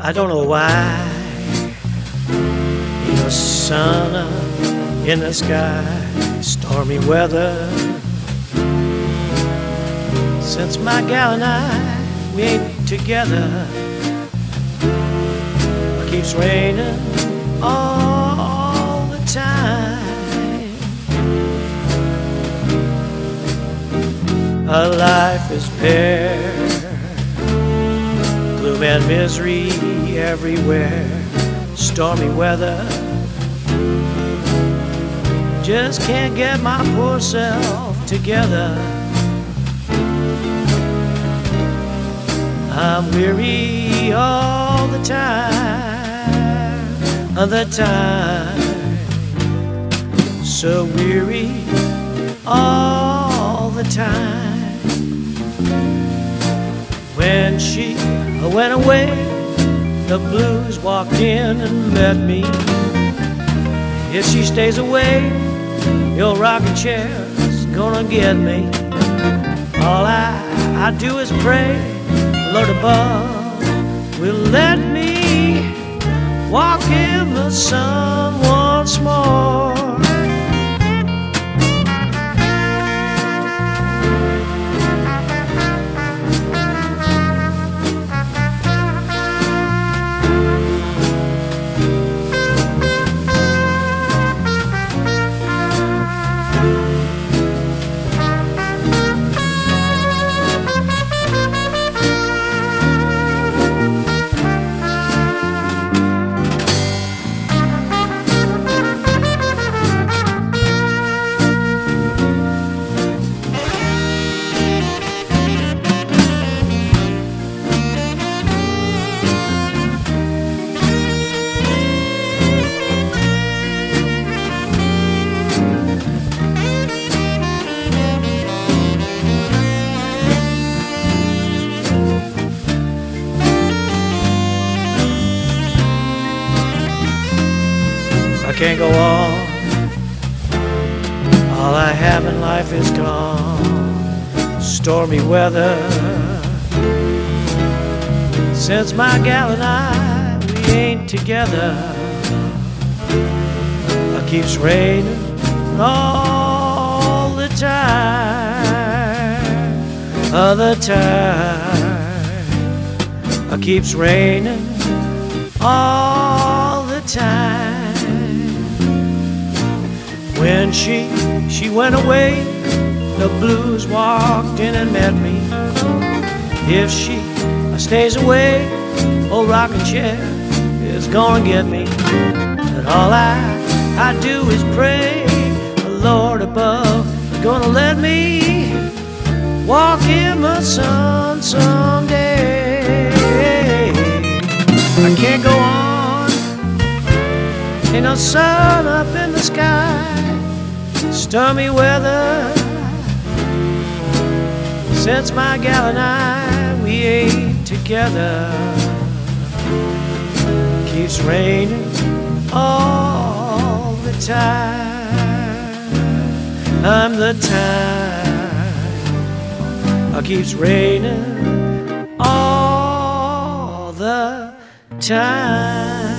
I don't know why. Ain't no sun up in the sky, stormy weather. Since my gal and I, we ain't together. It keeps raining all the time. Our life is bare, gloom and misery everywhere, stormy weather. Just can't get my poor self together. I'm weary all the time, so weary all the time. When she went away, the blues walked in and met me. If she stays away, your rocking chair's gonna get me. All I do is pray, Lord above will let me walk in the sun once more. I can't go on. All I have in life is gone. Stormy weather. Since my gal and I, we ain't together. It keeps raining all the time. All the time. It keeps raining all the time. When she went away, the blues walked in and met me. If she stays away, old rocking chair is gonna get me. And all I do is pray, the Lord above is gonna let me walk in the sun someday. I can't go on, ain't no sun up in the sky, stormy weather. Since my gal and I, we ain't together. Keeps raining all the time. I'm the time. It keeps raining all the time.